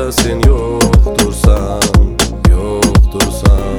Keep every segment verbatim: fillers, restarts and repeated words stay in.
hayotda sen yo'qdirsan, yo'qdirsan.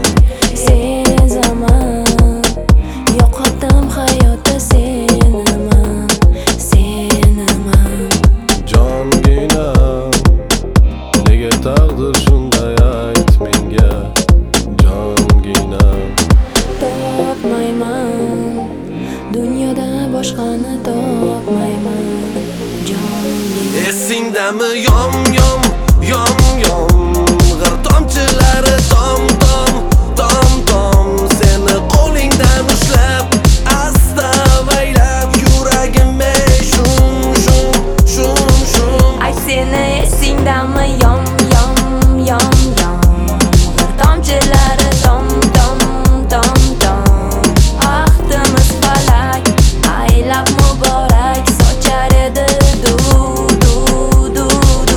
Sezaman, yo'qotdim hayotda seniman, seniman. Jonginam, nega taqdir shunday ayt menga, jonginam. Topmayman, dunyoda boshqani topmayman, jonginam. Esingdami yom yom, yom yom, g'ir tomchilari tom tom, tom tom. Seni qo'lingdan ushlab, asta avaylab, yuragimga shum shum, shum shum. Ay seni esingdami yom yom, yom yom, g'ir tomchilari tom tom, tom tom. Baxtimiz falak, aylab muborak, sochar edi du du du du.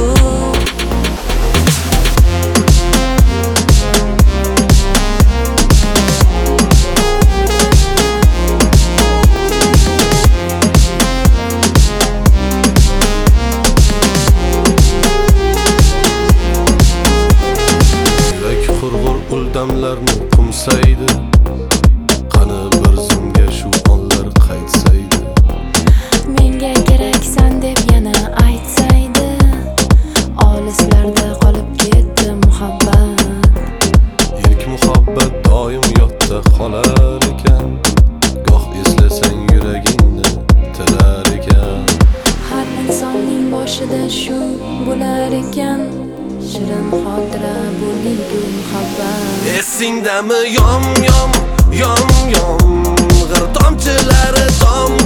Yurak qurg'ur uldamlarni qumsaydi, qani bir zumga shu onlar qaytsaydi. Menga keraksan deb yana aytsaydi, olislarda qolib ketdi muhabbat. Ilk muhabbat doim yodda qolar ekan, goh eslasang yuragingni tirar ekan. Har insonning boshida shu bo'lar ekan, shirin xotira bo'ldi muhabbat. Esingdami yom yom, yom yom, g'ir tomchilari tom